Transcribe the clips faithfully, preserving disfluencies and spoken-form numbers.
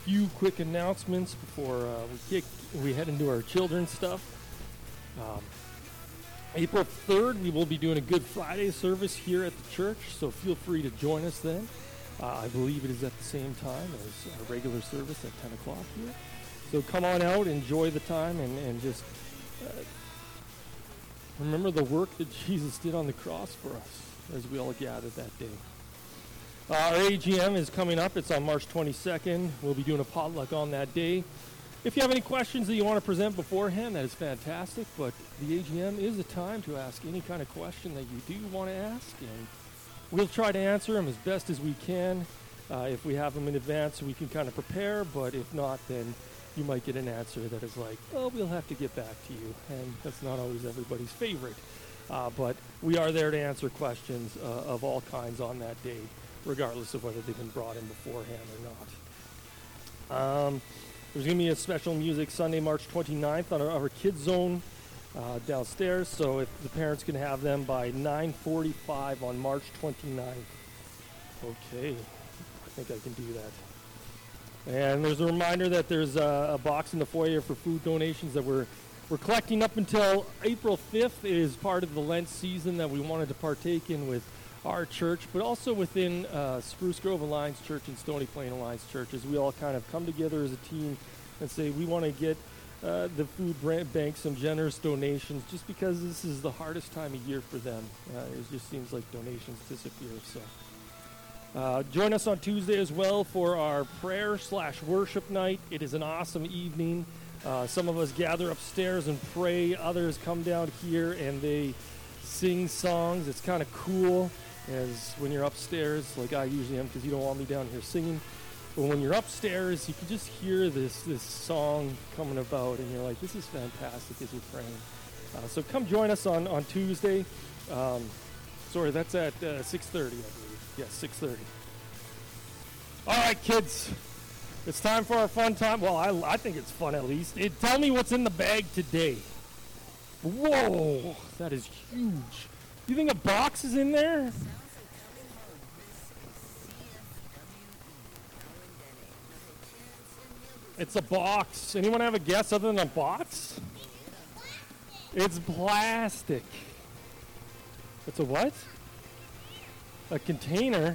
Few quick announcements before uh, we kick, we head into our children's stuff. Um, April third, we will be doing a Good Friday service here at the church, so feel free to join us then. Uh, I believe it is at the same time as our regular service at ten o'clock here. So come on out, enjoy the time, and, and just uh, remember the work that Jesus did on the cross for us as we all gather that day. Uh, our A G M is coming up. It's on March twenty-second. We'll be doing a potluck on that day. If you have any questions that you want to present beforehand, that is fantastic. But the A G M is a time to ask any kind of question that you do want to ask. And we'll try to answer them as best as we can. Uh, if we have them in advance, we can kind of prepare. But if not, then you might get an answer that is like, oh, we'll have to get back to you. And that's not always everybody's favorite. Uh, but we are there to answer questions uh, of all kinds on that day, regardless of whether they've been brought in beforehand or not. Um, there's going to be a special music Sunday, March twenty-ninth on our, our Kids Zone uh, downstairs, so if the parents can have them by nine forty-five on March twenty-ninth. Okay, I think I can do that. And there's a reminder that there's a, a box in the foyer for food donations that we're, we're collecting up until April fifth. It is part of the Lent season that we wanted to partake in with our church, but also within uh, Spruce Grove Alliance Church and Stony Plain Alliance Church, as we all kind of come together as a team and say we want to get uh, the food bank some generous donations, just because this is the hardest time of year for them. Uh, it just seems like donations disappear. So uh, join us on Tuesday as well for our prayer slash worship night. It is an awesome evening. Uh, some of us gather upstairs and pray. Others come down here and they sing songs. It's kind of cool. As when you're upstairs, like I usually am, because you don't want me down here singing. But when you're upstairs, you can just hear this this song coming about, and you're like, this is fantastic as you're praying. Uh, so come join us on, on Tuesday. Um, sorry, that's at uh, six thirty, I believe. Yes, six thirty. All right, kids. It's time for our fun time. Well, I, I think it's fun at least. It, tell me what's in the bag today. Whoa, that is huge. You think a box is in there? It's a box. Anyone have a guess other than a box? It's plastic. It's a what? A container?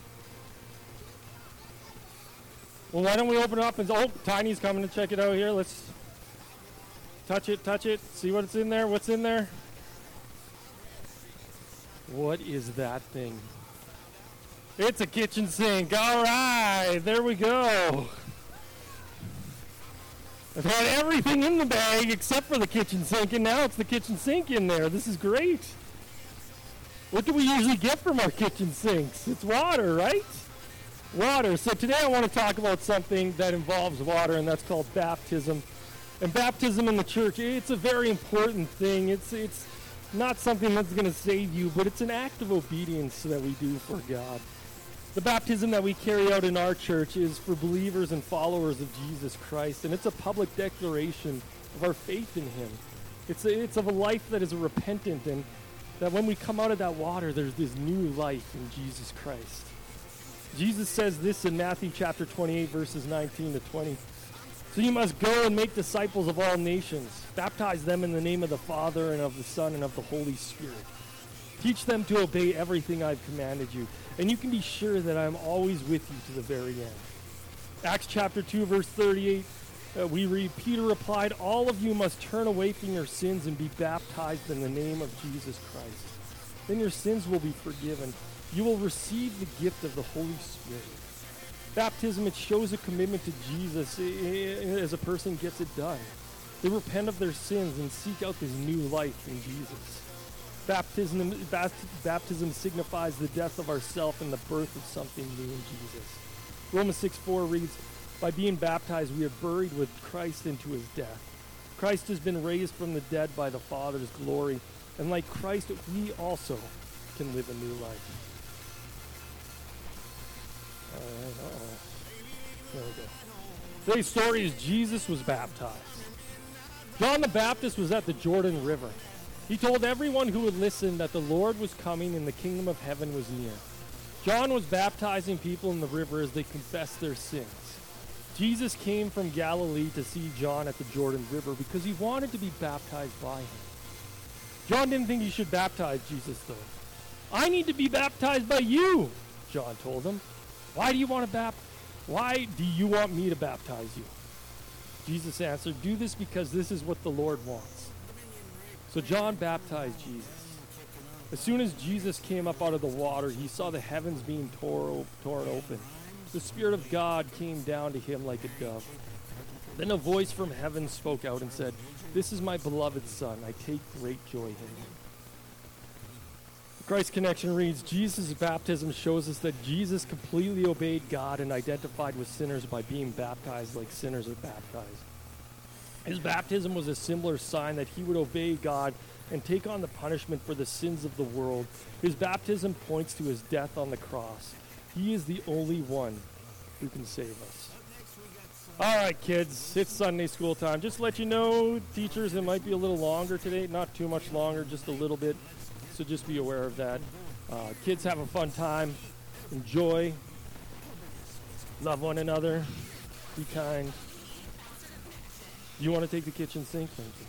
Well, why don't we open it up and... Oh, Tiny's coming to check it out here. Let's touch it, touch it. See what's in there. What's in there? What is that thing? It's a kitchen sink. All right, there we go. I've had everything in the bag except for the kitchen sink, and now it's the kitchen sink in there. This is great. What do we usually get from our kitchen sinks? It's water, right? Water. So today I want to talk about something that involves water, and that's called baptism. And baptism in the church, it's a very important thing. It's it's not something that's going to save you, but it's an act of obedience that we do for God. The baptism that we carry out in our church is for believers and followers of Jesus Christ, and it's a public declaration of our faith in Him. It's a, it's of a life that is repentant, and that when we come out of that water, there's this new life in Jesus Christ. Jesus says this in Matthew chapter twenty-eight, verses nineteen to twenty. So you must go and make disciples of all nations. Baptize them in the name of the Father and of the Son and of the Holy Spirit. Teach them to obey everything I've commanded you. And you can be sure that I'm always with you to the very end. Acts chapter two, verse thirty-eight, uh, we read, Peter replied, all of you must turn away from your sins and be baptized in the name of Jesus Christ. Then your sins will be forgiven. You will receive the gift of the Holy Spirit. Baptism, it shows a commitment to Jesus as a person gets it done. They repent of their sins and seek out this new life in Jesus. Baptism, baptism signifies the death of ourself and the birth of something new in Jesus. Romans six four reads, by being baptized, we are buried with Christ into his death. Christ has been raised from the dead by the Father's glory, and like Christ, we also can live a new life. All right, uh-oh. There we go. Today's story is Jesus was baptized. John the Baptist was at the Jordan River. He told everyone who would listen that the Lord was coming and the kingdom of heaven was near. John was baptizing people in the river as they confessed their sins. Jesus came from Galilee to see John at the Jordan River because he wanted to be baptized by him. John didn't think he should baptize Jesus, though. I need to be baptized by you, John told him. Why do you want to baptize? Why do you want me to baptize you? Jesus answered, do this because this is what the Lord wants. So John baptized Jesus. As soon as Jesus came up out of the water, he saw the heavens being tore, torn open. The Spirit of God came down to him like a dove. Then a voice from heaven spoke out and said, this is my beloved Son. I take great joy in him. The Christ Connection reads, Jesus' baptism shows us that Jesus completely obeyed God and identified with sinners by being baptized like sinners are baptized. His baptism was a similar sign that he would obey God and take on the punishment for the sins of the world. His baptism points to his death on the cross. He is the only one who can save us. All right, kids, it's Sunday school time. Just to let you know, teachers, it might be a little longer today. Not too much longer, just a little bit. So just be aware of that. Uh, kids, have a fun time. Enjoy. Love one another. Be kind. You want to take the kitchen sink? Thank you.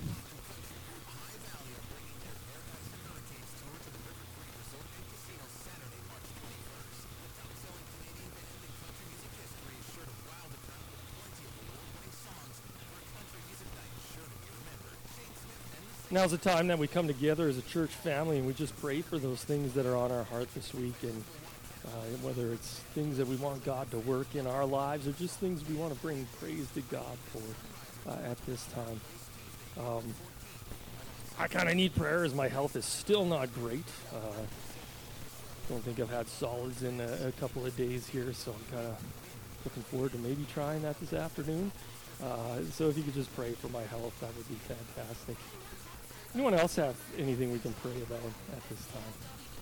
Now's the time that we come together as a church family and we just pray for those things that are on our heart this week, and uh, whether it's things that we want God to work in our lives or just things we want to bring praise to God for uh, at this time. Um, I kind of need prayer as my health is still not great. Uh, don't think I've had solids in a, a couple of days here, so I'm kind of looking forward to maybe trying that this afternoon. Uh, so if you could just pray for my health, that would be fantastic. Anyone else have anything we can pray about at this time?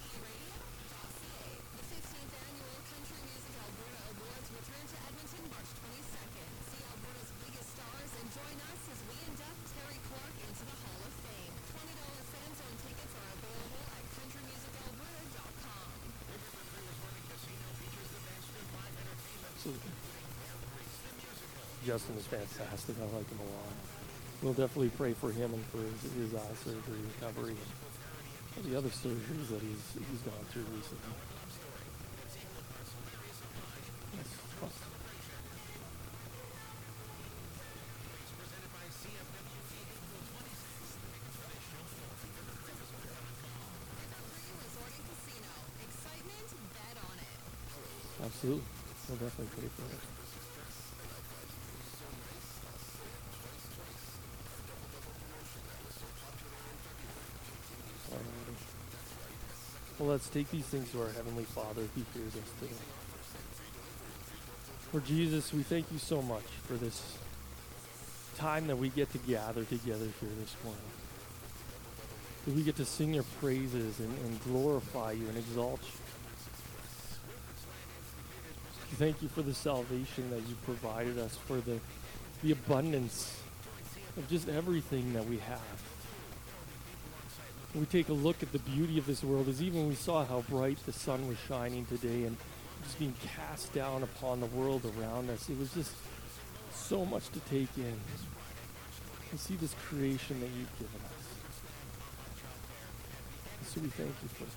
Absolutely. Justin is fantastic. I like him a lot. We'll definitely pray for him and for his, his eye surgery recovery and all the other surgeries that he's he's gone through recently. That's fun. Absolutely. We'll definitely pray for it. Well, let's take these things to our Heavenly Father who hears us today. Lord Jesus, we thank you so much for this time that we get to gather together here this morning. That we get to sing your praises and, and glorify you and exalt you. Thank you for the salvation that you provided us, for the, the abundance of just everything that we have. We take a look at the beauty of this world, as even we saw how bright the sun was shining today and just being cast down upon the world around us. It was just so much to take in. And see this creation that you've given us. And so we thank you for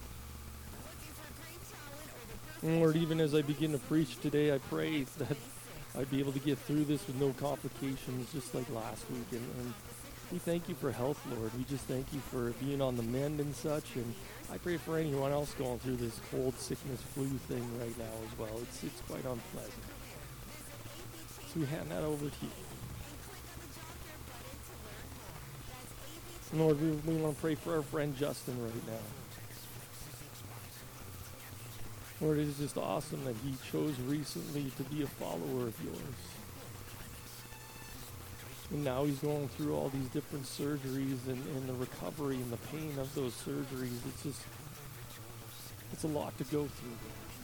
that. And Lord, even as I begin to preach today, I pray that I'd be able to get through this with no complications, just like last week. And, and we thank you for health, Lord. We just thank you for being on the mend and such. And I pray for anyone else going through this cold, sickness, flu thing right now as well. It's it's quite unpleasant. So we hand that over to you. And Lord, we, we want to pray for our friend Justin right now. Lord, it is just awesome that he chose recently to be a follower of yours. And now he's going through all these different surgeries and, and the recovery and the pain of those surgeries. It's just, it's a lot to go through.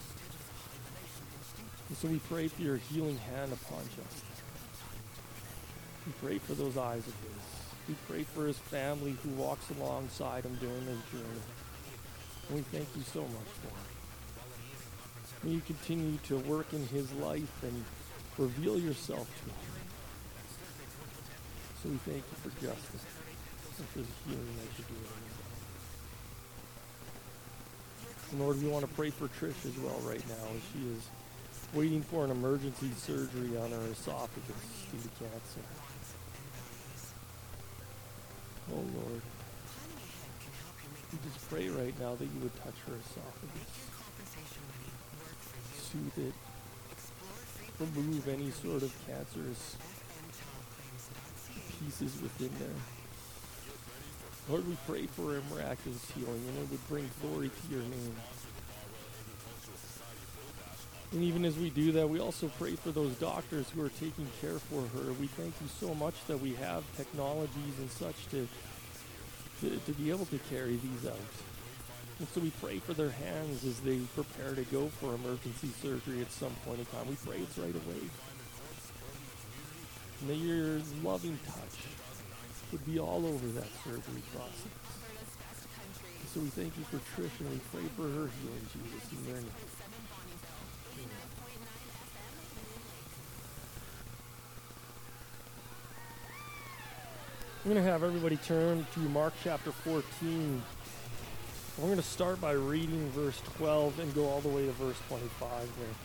And so we pray for your healing hand upon Justin. We pray for those eyes of his. We pray for his family who walks alongside him during his journey. And we thank you so much for him. May you continue to work in his life and Reveal yourself to us. So we thank you for justice and for the healing that you're doing. And Lord, we want to pray for Trish as well right now as she is waiting for an emergency surgery on her esophagus due to cancer. Oh Lord, we just pray right now that you would touch her esophagus, soothe it, remove any sort of cancerous pieces within there. Lord, we pray for a miraculous healing, and it would bring glory to your name. And even as we do that, we also pray for those doctors who are taking care for her. We thank you so much that we have technologies and such to, to, to be able to carry these out. And so we pray for their hands as they prepare to go for emergency surgery at some point in time. We pray it's right away. May your loving touch would be all over that surgery process. So we thank you for Trish, and we pray for her healing, Jesus, in your name. Amen. I'm going to have everybody turn to Mark chapter fourteen. We're going to start by reading verse twelve and go all the way to verse twenty-five there.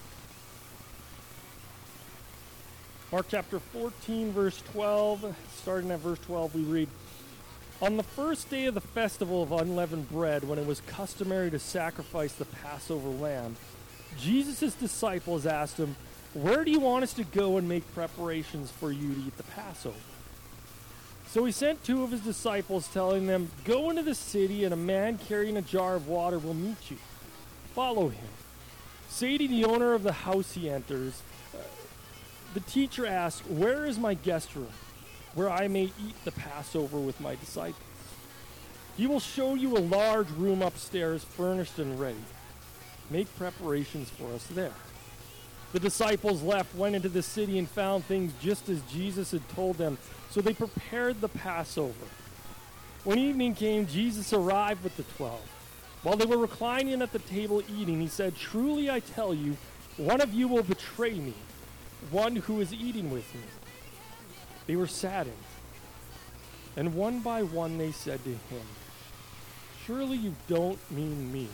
Mark chapter fourteen, verse twelve, starting at verse twelve, we read, "On the first day of the festival of unleavened bread, when it was customary to sacrifice the Passover lamb, Jesus' disciples asked him, 'Where do you want us to go and make preparations for you to eat the Passover?' So he sent two of his disciples, telling them, 'Go into the city, and a man carrying a jar of water will meet you. Follow him. Say to the owner of the house he enters, the teacher asks, where is my guest room, where I may eat the Passover with my disciples? He will show you a large room upstairs, furnished and ready. Make preparations for us there.' The disciples left, went into the city, and found things just as Jesus had told them. So they prepared the Passover. When evening came, Jesus arrived with the twelve. While they were reclining at the table eating, he said, 'Truly I tell you, one of you will betray me, one who is eating with me.' They were saddened. And one by one they said to him, 'Surely you don't mean me.'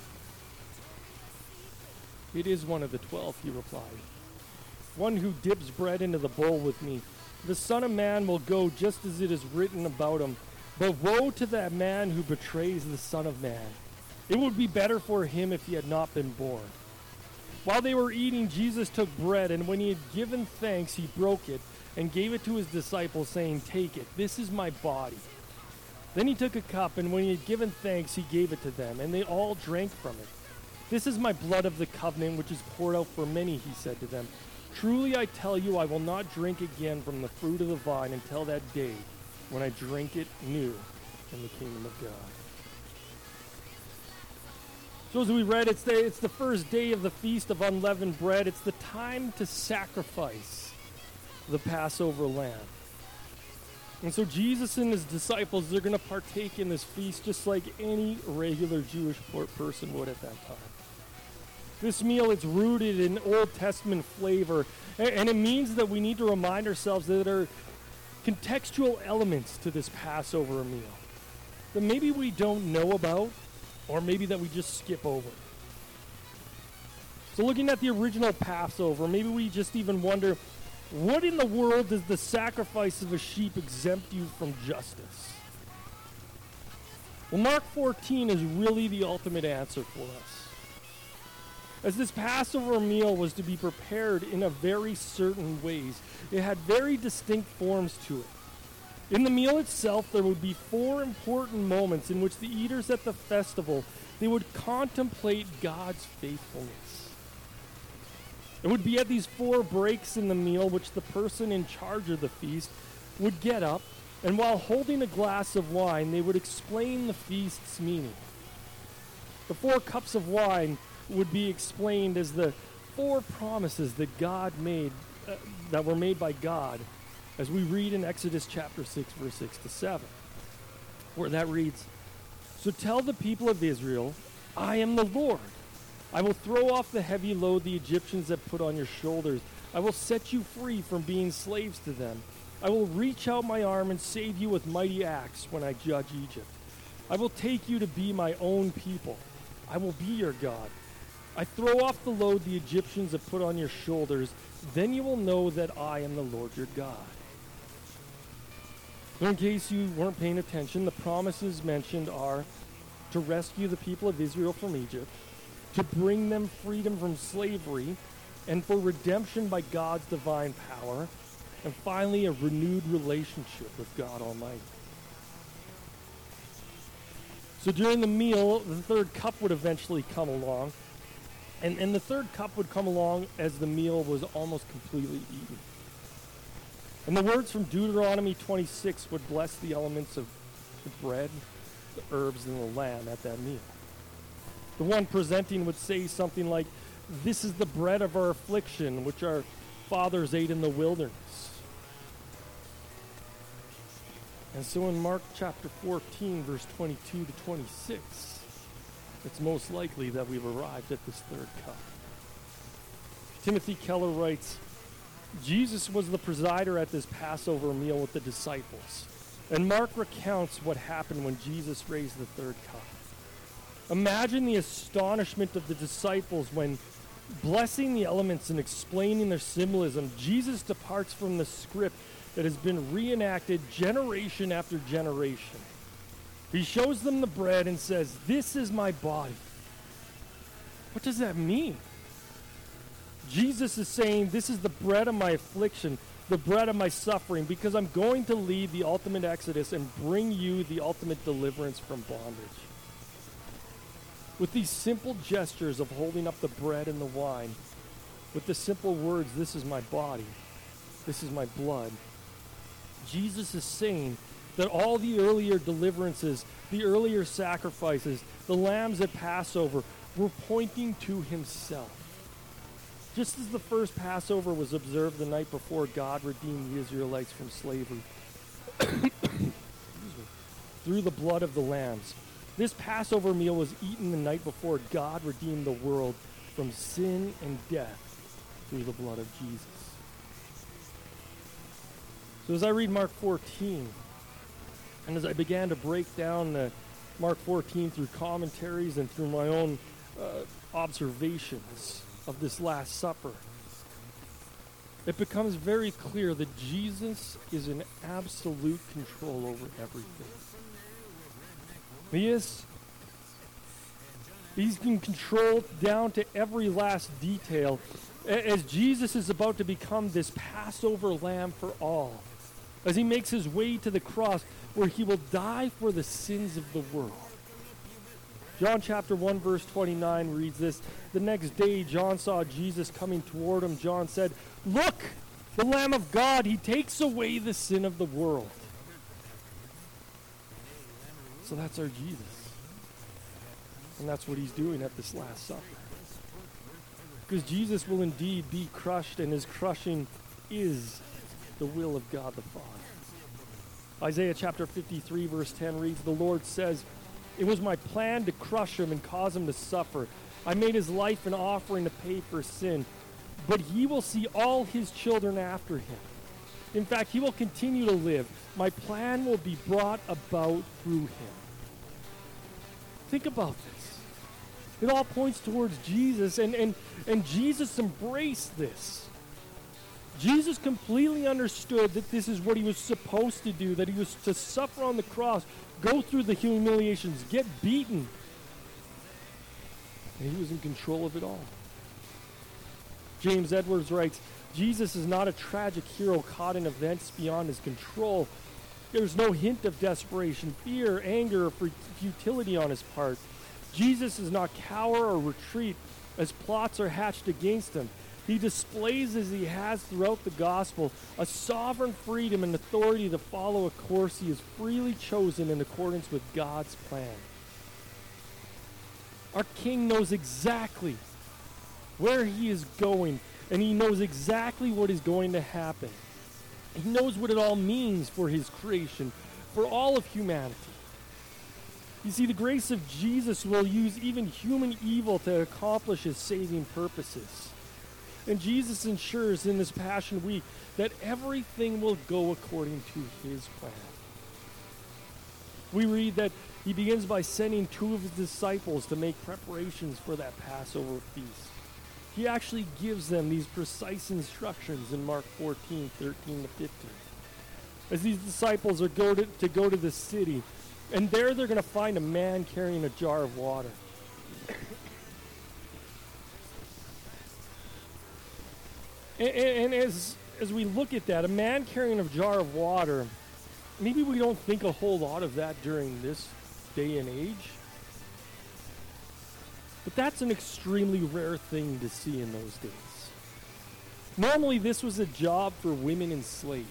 'It is one of the twelve,' he replied, 'one who dips bread into the bowl with me. The Son of Man will go just as it is written about him. But woe to that man who betrays the Son of Man. It would be better for him if he had not been born.' While they were eating, Jesus took bread, and when he had given thanks, he broke it and gave it to his disciples, saying, 'Take it, this is my body.' Then he took a cup, and when he had given thanks, he gave it to them, and they all drank from it. 'This is my blood of the covenant, which is poured out for many,' he said to them. 'Truly I tell you, I will not drink again from the fruit of the vine until that day when I drink it new in the kingdom of God.'" So as we read, it's the, it's the first day of the Feast of Unleavened Bread. It's the time to sacrifice the Passover lamb. And so Jesus and his disciples, they're going to partake in this feast just like any regular Jewish person would at that time. This meal, it's rooted in Old Testament flavor, and, and it means that we need to remind ourselves that there are contextual elements to this Passover meal that maybe we don't know about, or maybe that we just skip over. So looking at the original Passover, maybe we just even wonder, what in the world does the sacrifice of a sheep exempt you from justice? Well, Mark fourteen is really the ultimate answer for us. As this Passover meal was to be prepared in a very certain ways, it had very distinct forms to it. In the meal itself, there would be four important moments in which the eaters at the festival, they would contemplate God's faithfulness. It would be at these four breaks in the meal which the person in charge of the feast would get up, and while holding a glass of wine, they would explain the feast's meaning. The four cups of wine would be explained as the four promises that God made, uh, that were made by God, as we read in Exodus chapter six, verse six to seven, where that reads, "So tell the people of Israel, I am the Lord. I will throw off the heavy load the Egyptians have put on your shoulders. I will set you free from being slaves to them. I will reach out my arm and save you with mighty acts when I judge Egypt. I will take you to be my own people. I will be your God. I throw off the load the Egyptians have put on your shoulders. Then you will know that I am the Lord your God. So in case you weren't paying attention, the promises mentioned are to rescue the people of Israel from Egypt, to bring them freedom from slavery, and for redemption by God's divine power, and finally a renewed relationship with God Almighty. So during the meal, the third cup would eventually come along, and, and the third cup would come along as the meal was almost completely eaten. And the words from Deuteronomy twenty-six would bless the elements of the bread, the herbs, and the lamb at that meal. The one presenting would say something like, "This is the bread of our affliction, which our fathers ate in the wilderness." And so in Mark chapter fourteen, verse twenty-two to twenty-six, it's most likely that we've arrived at this third cup. Timothy Keller writes, Jesus was the presider at this Passover meal with the disciples. And Mark recounts what happened when Jesus raised the third cup. Imagine the astonishment of the disciples when, blessing the elements and explaining their symbolism, Jesus departs from the script that has been reenacted generation after generation. He shows them the bread and says, "This is my body." What does that mean? Jesus is saying, this is the bread of my affliction, the bread of my suffering, because I'm going to lead the ultimate exodus and bring you the ultimate deliverance from bondage. With these simple gestures of holding up the bread and the wine, with the simple words, "This is my body, this is my blood," Jesus is saying that all the earlier deliverances, the earlier sacrifices, the lambs at Passover were pointing to himself. Just as the first Passover was observed the night before God redeemed the Israelites from slavery through the blood of the lambs, this Passover meal was eaten the night before God redeemed the world from sin and death through the blood of Jesus. So as I read Mark fourteen, and as I began to break down uh, Mark fourteen through commentaries and through my own uh, observations of this Last Supper, it becomes very clear that Jesus is in absolute control over everything. He is. He's in control down to every last detail, as Jesus is about to become this Passover lamb for all, as he makes his way to the cross where he will die for the sins of the world. John chapter one verse twenty-nine reads this: "The next day John saw Jesus coming toward him. John said, 'Look, the Lamb of God, he takes away the sin of the world.'" So that's our Jesus. And that's what he's doing at this Last Supper. Because Jesus will indeed be crushed, and his crushing is the will of God the Father. Isaiah chapter fifty-three verse ten reads, "The Lord says, it was my plan to crush him and cause him to suffer. I made his life an offering to pay for sin, but he will see all his children after him. In fact, he will continue to live. My plan will be brought about through him." Think about this. It all points towards Jesus, and, and, and Jesus embraced this. Jesus completely understood that this is what he was supposed to do, that he was to suffer on the cross, go through the humiliations, get beaten. And he was in control of it all. James Edwards writes, "Jesus is not a tragic hero caught in events beyond his control. There's no hint of desperation, fear, anger, or futility on his part. Jesus does not cower or retreat as plots are hatched against him. He displays, as he has throughout the gospel, a sovereign freedom and authority to follow a course he has freely chosen in accordance with God's plan." Our King knows exactly where he is going, and he knows exactly what is going to happen. He knows what it all means for his creation, for all of humanity. You see, the grace of Jesus will use even human evil to accomplish his saving purposes. And Jesus ensures in this Passion Week that everything will go according to his plan. We read that he begins by sending two of his disciples to make preparations for that Passover feast. He actually gives them these precise instructions in Mark fourteen, thirteen to fifteen. As these disciples are go to, to go to the city, and there they're going to find a man carrying a jar of water. and, and, and as, as we look at that, a man carrying a jar of water, maybe we don't think a whole lot of that during this day and age. But that's an extremely rare thing to see in those days. Normally, this was a job for women and slaves.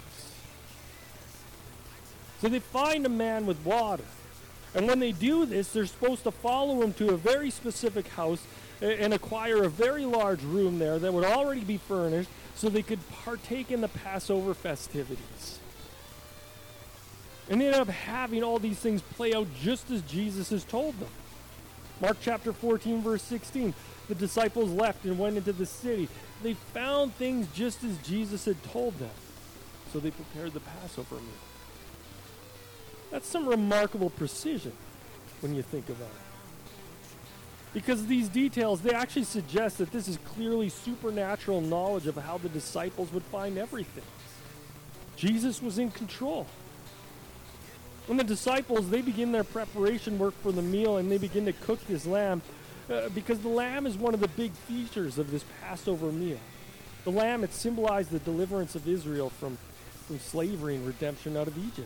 So they find a man with water. And when they do this, they're supposed to follow him to a very specific house and acquire a very large room there that would already be furnished so they could partake in the Passover festivities. And they end up having all these things play out just as Jesus has told them. Mark chapter fourteen, verse sixteen. The disciples left and went into the city. They found things just as Jesus had told them. So they prepared the Passover meal. That's some remarkable precision when you think about it. Because these details, they actually suggest that this is clearly supernatural knowledge of how the disciples would find everything. Jesus was in control. When the disciples, they begin their preparation work for the meal and they begin to cook this lamb uh, because the lamb is one of the big features of this Passover meal. The lamb, it symbolized the deliverance of Israel from, from slavery and redemption out of Egypt.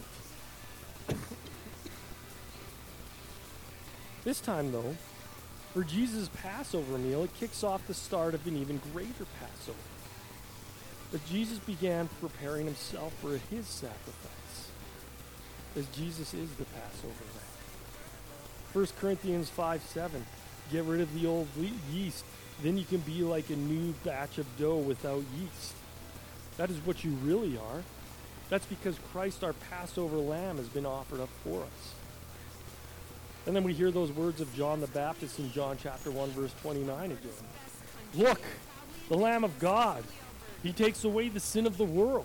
This time, though, for Jesus' Passover meal, it kicks off the start of an even greater Passover. But Jesus began preparing himself for his sacrifice, as Jesus is the Passover lamb. First Corinthians five seven, get rid of the old yeast, then you can be like a new batch of dough without yeast. That is what you really are. That's because Christ, our Passover lamb, has been offered up for us. And then we hear those words of John the Baptist in John chapter one, verse twenty-nine again. Look, the Lamb of God. He takes away the sin of the world.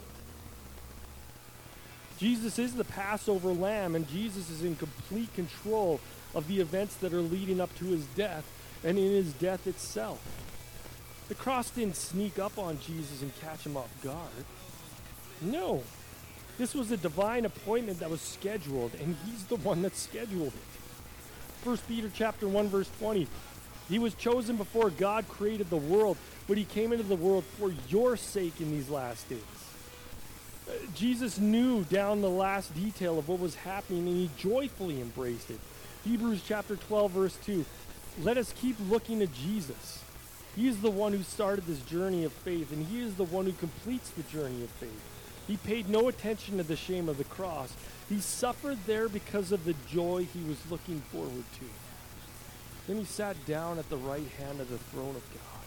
Jesus is the Passover lamb, and Jesus is in complete control of the events that are leading up to his death and in his death itself. The cross didn't sneak up on Jesus and catch him off guard. No. This was a divine appointment that was scheduled, and he's the one that scheduled it. First Peter chapter one, verse twenty. He was chosen before God created the world, but he came into the world for your sake in these last days. Uh, Jesus knew down the last detail of what was happening, and he joyfully embraced it. Hebrews chapter twelve, verse two. Let us keep looking to Jesus. He is the one who started this journey of faith, and he is the one who completes the journey of faith. He paid no attention to the shame of the cross. He suffered there because of the joy he was looking forward to. Then he sat down at the right hand of the throne of God.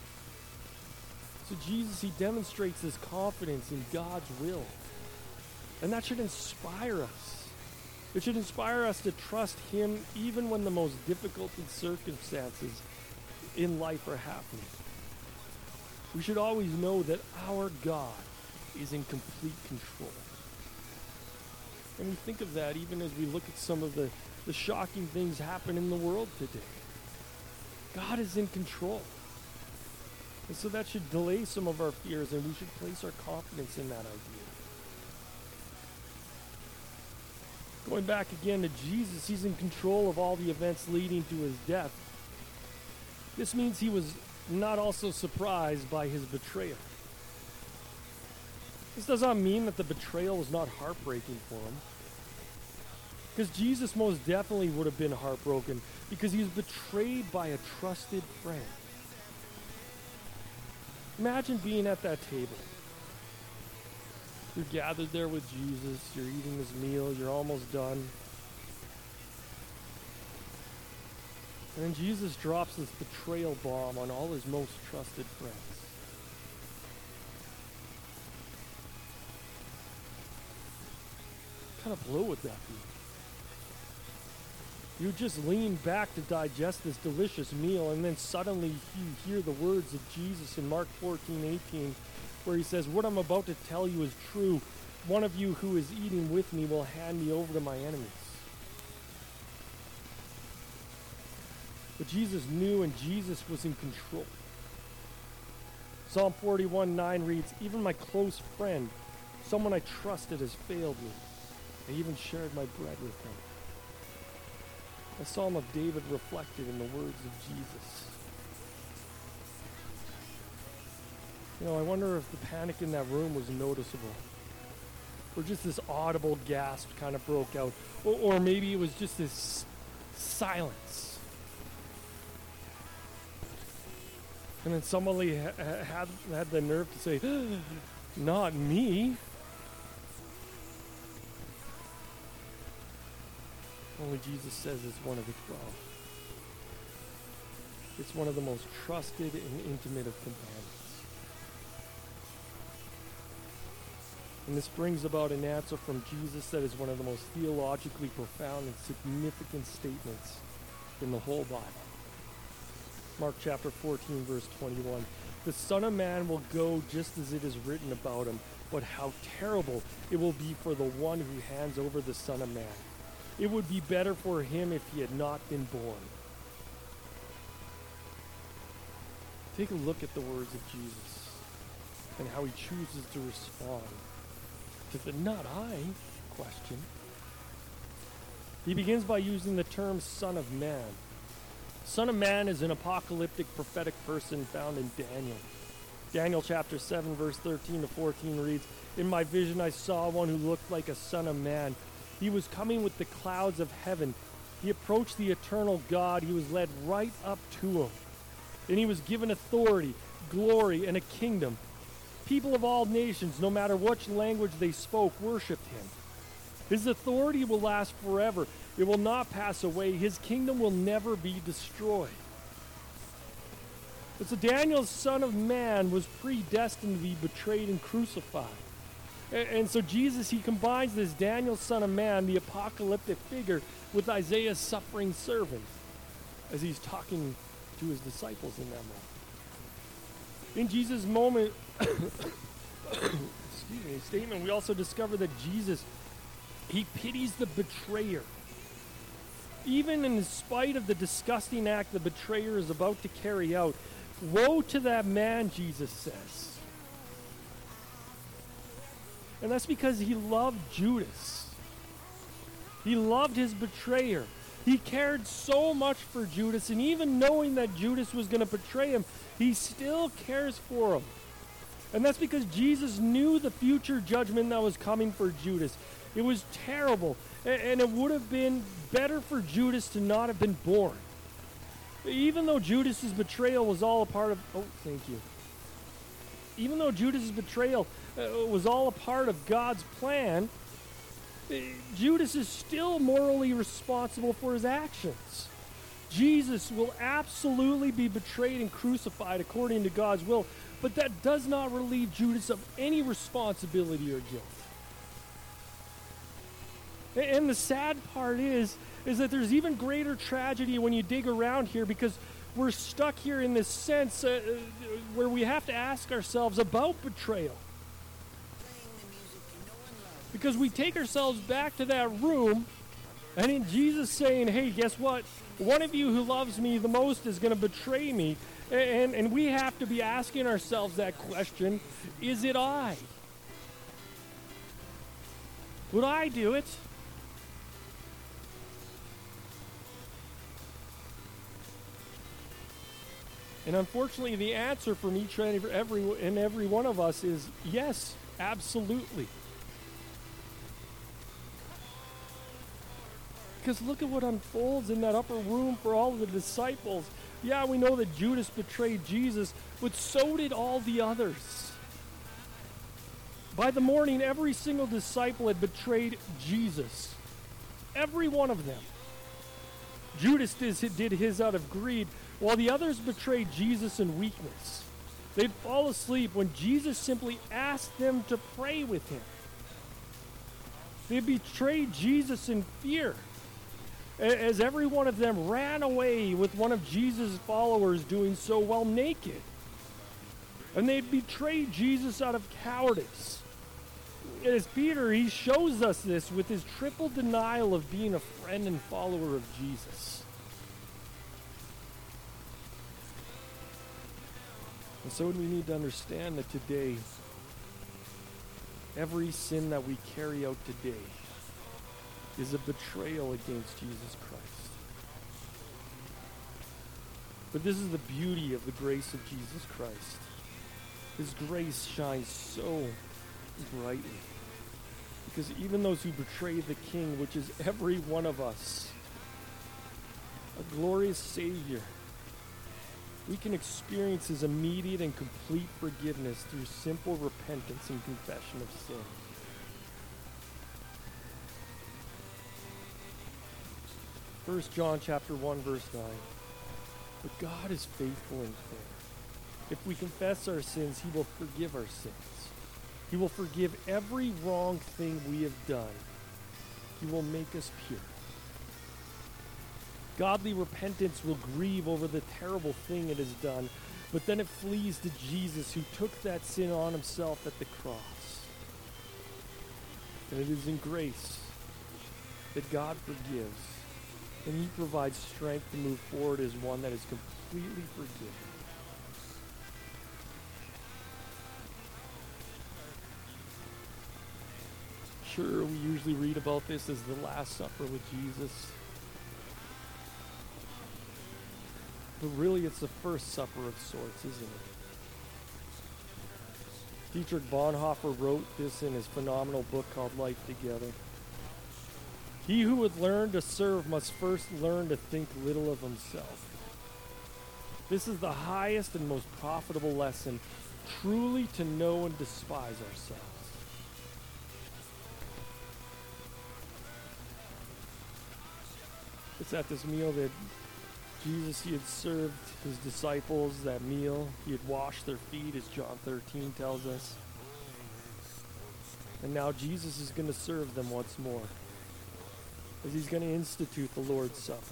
So Jesus, he demonstrates this confidence in God's will. And that should inspire us. It should inspire us to trust him even when the most difficult circumstances in life are happening. We should always know that our God is in complete control. And we think of that even as we look at some of the, the shocking things happen in the world today. God is in control. And so that should delay some of our fears, and we should place our confidence in that idea. Going back again to Jesus, he's in control of all the events leading to his death. This means he was not also surprised by his betrayal. This does not mean that the betrayal was not heartbreaking for him. Because Jesus most definitely would have been heartbroken because he was betrayed by a trusted friend. Imagine being at that table. You're gathered there with Jesus, you're eating this meal, you're almost done. And then Jesus drops this betrayal bomb on all his most trusted friends. What kind of blow would that be? You just lean back to digest this delicious meal, and then suddenly you hear the words of Jesus in Mark fourteen eighteen, where he says, "What I'm about to tell you is true. One of you who is eating with me will hand me over to my enemies." But Jesus knew, and Jesus was in control. Psalm forty-one nine reads, "Even my close friend, someone I trusted, has failed me. I even shared my bread with him." A psalm of David reflected in the words of Jesus. You know, I wonder if the panic in that room was noticeable. Or just this audible gasp kind of broke out. Or, or maybe it was just this silence. And then somebody ha- had, had the nerve to say, "Not me." Only Jesus says it's one of the twelve. It's one of the most trusted and intimate of companions. And this brings about an answer from Jesus that is one of the most theologically profound and significant statements in the whole Bible. Mark chapter fourteen, verse twenty-one. "The Son of Man will go just as it is written about him, but how terrible it will be for the one who hands over the Son of Man. It would be better for him if he had not been born." Take a look at the words of Jesus and how he chooses to respond to the "not I" question. He begins by using the term Son of Man. Son of Man is an apocalyptic prophetic person found in Daniel. Daniel chapter seven, verse thirteen to fourteen reads, "In my vision I saw one who looked like a son of man. He was coming with the clouds of heaven. He approached the eternal God. He was led right up to him. And he was given authority, glory, and a kingdom. People of all nations, no matter which language they spoke, worshipped him. His authority will last forever. It will not pass away. His kingdom will never be destroyed." And so Daniel's Son of Man was predestined to be betrayed and crucified. And so Jesus, he combines this Daniel, Son of Man, the apocalyptic figure, with Isaiah's suffering servant as he's talking to his disciples in that moment. In Jesus' moment, excuse me, statement, we also discover that Jesus, he pities the betrayer. Even in spite of the disgusting act the betrayer is about to carry out, woe to that man, Jesus says. And that's because he loved Judas. He loved his betrayer. He cared so much for Judas, and even knowing that Judas was going to betray him, he still cares for him. And that's because Jesus knew the future judgment that was coming for Judas. It was terrible, and it would have been better for Judas to not have been born. Even though Judas's betrayal was all a part of, oh, thank you. Even though Judas's betrayal uh, was all a part of God's plan, uh, Judas is still morally responsible for his actions. Jesus will absolutely be betrayed and crucified according to God's will, but that does not relieve Judas of any responsibility or guilt. And the sad part is, is that there's even greater tragedy when you dig around here, because we're stuck here in this sense uh, where we have to ask ourselves about betrayal. Because we take ourselves back to that room, and in Jesus saying, "Hey, guess what? One of you who loves me the most is going to betray me." And, and we have to be asking ourselves that question, is it I? Would I do it? And unfortunately, the answer from each and every, and every one of us is yes, absolutely. Because look at what unfolds in that upper room for all of the disciples. Yeah, we know that Judas betrayed Jesus, but so did all the others. By the morning, every single disciple had betrayed Jesus. Every one of them. Judas did his out of greed, while the others betrayed Jesus in weakness. They'd fall asleep when Jesus simply asked them to pray with him. They betrayed Jesus in fear. a- as every one of them ran away with one of Jesus' followers doing so while naked. And they'd betrayed Jesus out of cowardice. As Peter, he shows us this with his triple denial of being a friend and follower of Jesus. And so we need to understand that today, every sin that we carry out today is a betrayal against Jesus Christ. But this is the beauty of the grace of Jesus Christ. His grace shines so brightly. Because even those who betray the King, which is every one of us, a glorious Savior, we can experience his immediate and complete forgiveness through simple repentance and confession of sin. First John chapter one, verse nine. But God is faithful and fair. If we confess our sins, he will forgive our sins. He will forgive every wrong thing we have done. He will make us pure. Godly repentance will grieve over the terrible thing it has done, but then it flees to Jesus, who took that sin on himself at the cross. And it is in grace that God forgives, and he provides strength to move forward as one that is completely forgiven. Sure, we usually read about this as the Last Supper with Jesus. But really, it's the first supper of sorts, isn't it? Dietrich Bonhoeffer wrote this in his phenomenal book called Life Together. He who would learn to serve must first learn to think little of himself. This is the highest and most profitable lesson, truly to know and despise ourselves. It's at this meal that Jesus, he had served his disciples that meal. He had washed their feet, as John thirteen tells us. And now Jesus is going to serve them once more, as he's going to institute the Lord's Supper.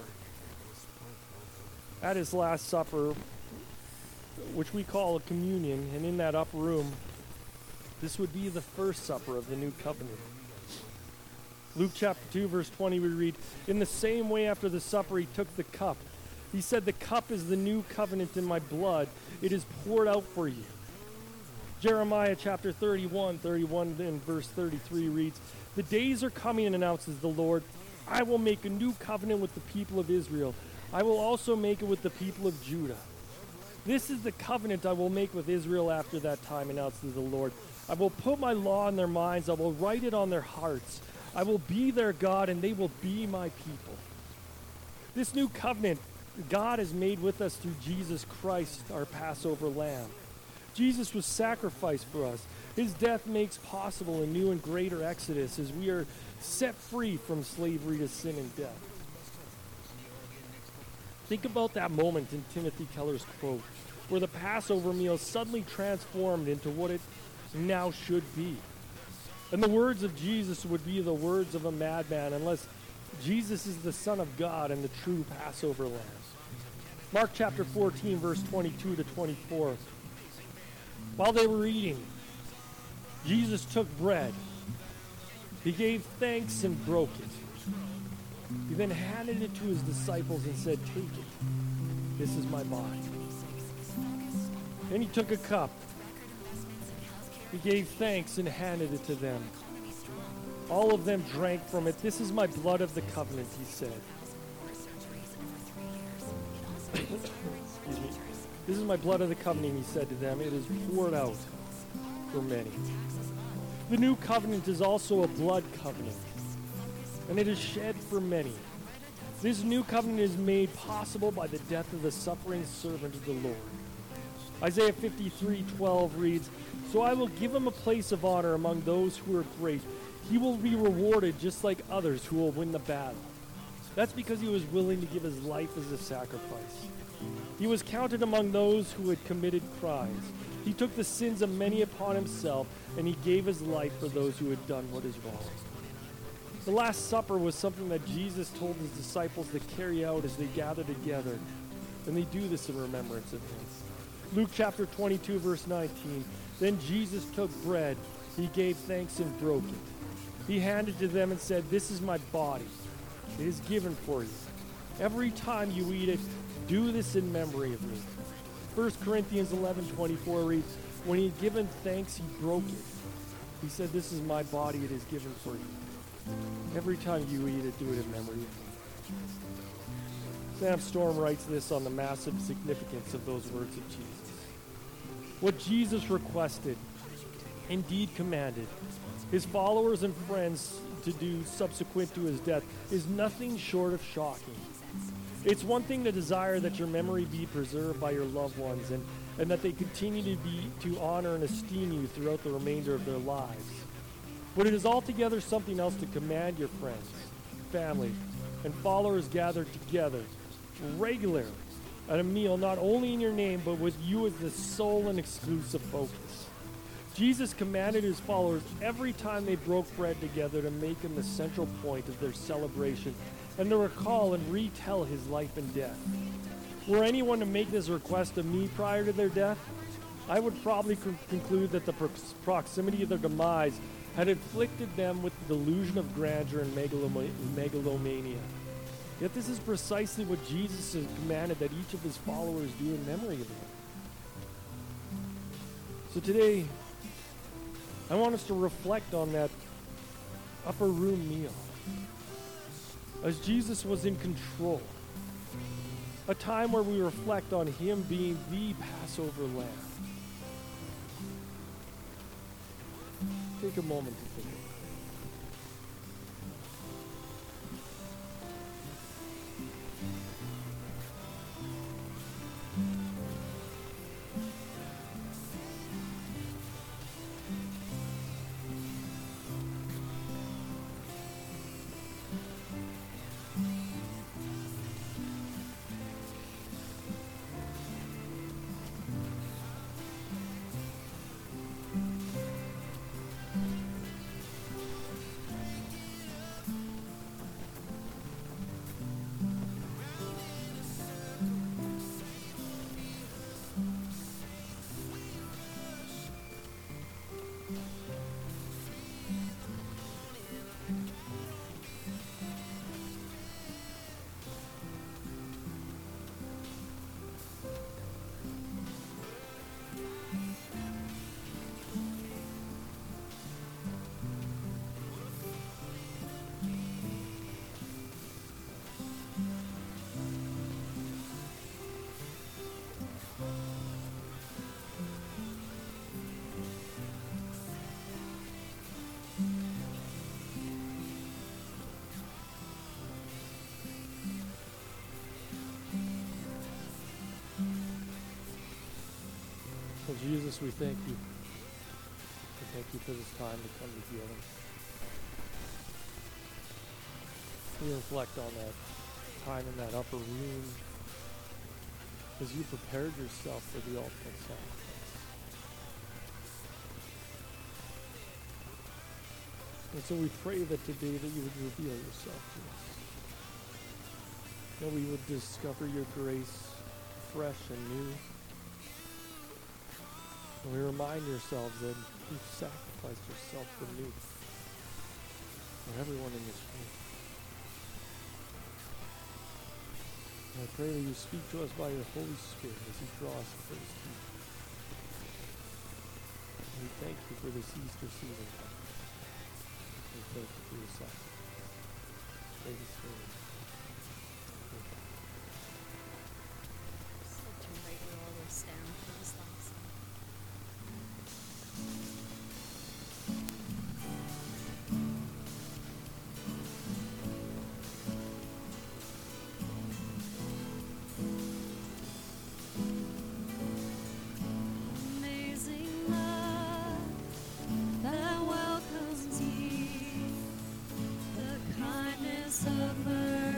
At his Last Supper, which we call a communion, and in that upper room, this would be the first supper of the new covenant. Luke chapter two, verse twenty, we read, "In the same way after the supper he took the cup. He said, 'The cup is the new covenant in my blood. It is poured out for you.'" Jeremiah chapter thirty-one, thirty-one and verse thirty-three reads, "The days are coming," announces the Lord, "I will make a new covenant with the people of Israel. I will also make it with the people of Judah. This is the covenant I will make with Israel after that time," announces the Lord. "I will put my law in their minds. I will write it on their hearts. I will be their God, and they will be my people." This new covenant God has made with us through Jesus Christ, our Passover lamb. Jesus was sacrificed for us. His death makes possible a new and greater exodus as we are set free from slavery to sin and death. Think about that moment in Timothy Keller's quote, where the Passover meal suddenly transformed into what it now should be. And the words of Jesus would be the words of a madman unless Jesus is the Son of God and the true Passover lamb. Mark chapter fourteen, verse twenty-two to twenty-four. While they were eating, Jesus took bread. He gave thanks and broke it. He then handed it to his disciples and said, "Take it. This is my body." Then he took a cup. He gave thanks and handed it to them. All of them drank from it. "This is my blood of the covenant," he said. Excuse me. "This is my blood of the covenant," he said to them. "It is poured out for many." The new covenant is also a blood covenant, and it is shed for many. This new covenant is made possible by the death of the suffering servant of the Lord. Isaiah fifty-three twelve reads, "So I will give him a place of honor among those who are great. He will be rewarded just like others who will win the battle." That's because he was willing to give his life as a sacrifice. He was counted among those who had committed crimes. He took the sins of many upon himself, and he gave his life for those who had done what is wrong. The Last Supper was something that Jesus told his disciples to carry out as they gather together. And they do this in remembrance of him. Luke chapter twenty-two, verse nineteen. Then Jesus took bread. He gave thanks and broke it. He handed it to them and said, "This is my body. It is given for you. Every time you eat it, do this in memory of me." First Corinthians eleven twenty-four reads, when he had given thanks, he broke it. He said, "This is my body. It is given for you. Every time you eat it, do it in memory of me." Sam Storm writes this on the massive significance of those words of Jesus. What Jesus requested, indeed commanded, his followers and friends to do subsequent to his death is nothing short of shocking. It's one thing to desire that your memory be preserved by your loved ones and, and that they continue to be to honor and esteem you throughout the remainder of their lives. But it is altogether something else to command your friends, family, and followers gathered together regularly at a meal, not only in your name, but with you as the sole and exclusive focus. Jesus commanded his followers every time they broke bread together to make him the central point of their celebration and to recall and retell his life and death. Were anyone to make this request of me prior to their death, I would probably con- conclude that the pro- proximity of their demise had inflicted them with the delusion of grandeur and megaloma- megalomania. Yet this is precisely what Jesus has commanded that each of his followers do in memory of him. So today, I want us to reflect on that upper room meal. As Jesus was in control, a time where we reflect on him being the Passover lamb. Take a moment to think of it. Well, Jesus, we thank you. We thank you for this time to come together. We reflect on that time in that upper room as you prepared yourself for the ultimate sacrifice. And so we pray that today that you would reveal yourself to us. That we would discover your grace fresh and new. And we remind ourselves that you've sacrificed yourself for me, for everyone in this room. And I pray that you speak to us by your Holy Spirit as you draw us to his kingdom. And we thank you for this Easter season. We thank you for your sacrifice. Praise the Spirit. So turn right where all those stand for this last one. Amazing love that welcomes me, the kindness of mercy.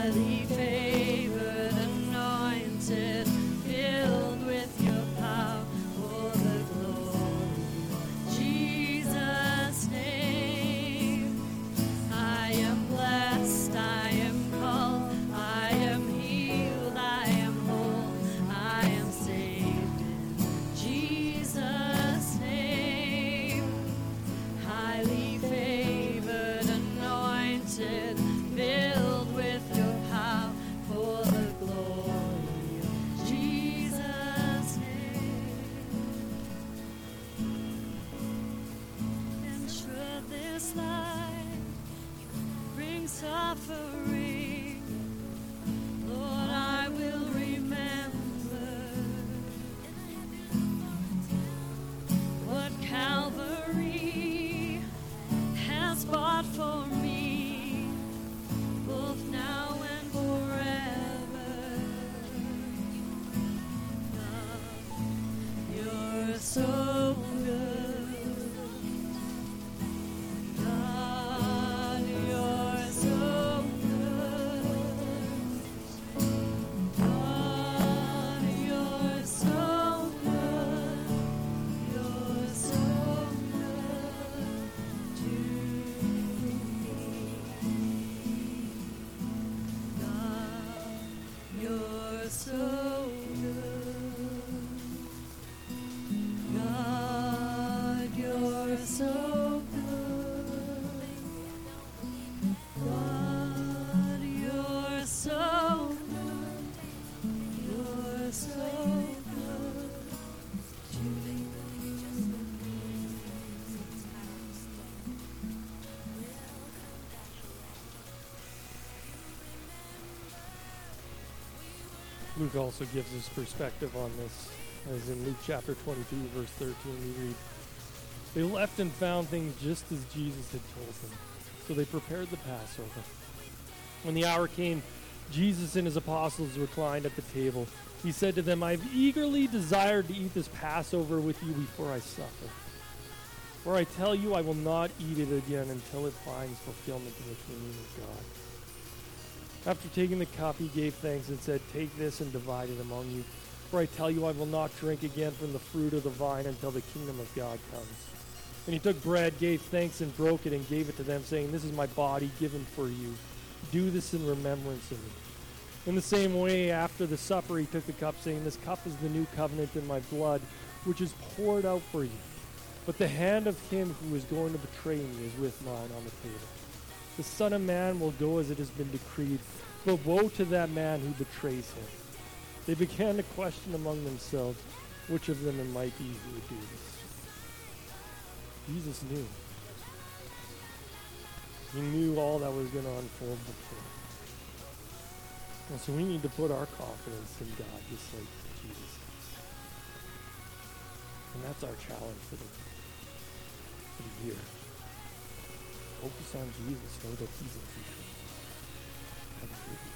highly favored, anointed, filled with your power for the glory of Jesus' name. I am blessed, I am called, I am healed, I am whole, I am saved in Jesus' name. Highly favored, anointed, filled with your power for the glory of Jesus' name. And should this life bring suffering, Lord, I will remember what Calvary has bought for me, both now and forever. God, you're so good. God, you're so good. God, you're so good. You're so good to me. God, you're so good. God, you're so good. God, you're so good. You're so good to me. Luke also gives us perspective on this, as in Luke chapter twenty-two, verse thirteen, we read, "They left and found things just as Jesus had told them, so they prepared the Passover. When the hour came, Jesus and his apostles reclined at the table. He said to them, 'I have eagerly desired to eat this Passover with you before I suffer. For I tell you, I will not eat it again until it finds fulfillment in the kingdom of God.' After taking the cup, he gave thanks and said, 'Take this and divide it among you. For I tell you, I will not drink again from the fruit of the vine until the kingdom of God comes.' And he took bread, gave thanks, and broke it, and gave it to them, saying, 'This is my body given for you. Do this in remembrance of me.' In the same way, after the supper, he took the cup, saying, 'This cup is the new covenant in my blood, which is poured out for you. But the hand of him who is going to betray me is with mine on the table. The Son of Man will go as it has been decreed, but woe to that man who betrays him.' They began to question among themselves which of them it might be who would do this." Jesus knew. He knew all that was going to unfold before. And so we need to put our confidence in God just like Jesus does. And that's our challenge for the, for the year. Focus on Jesus. Know that he's in control. Have a good week.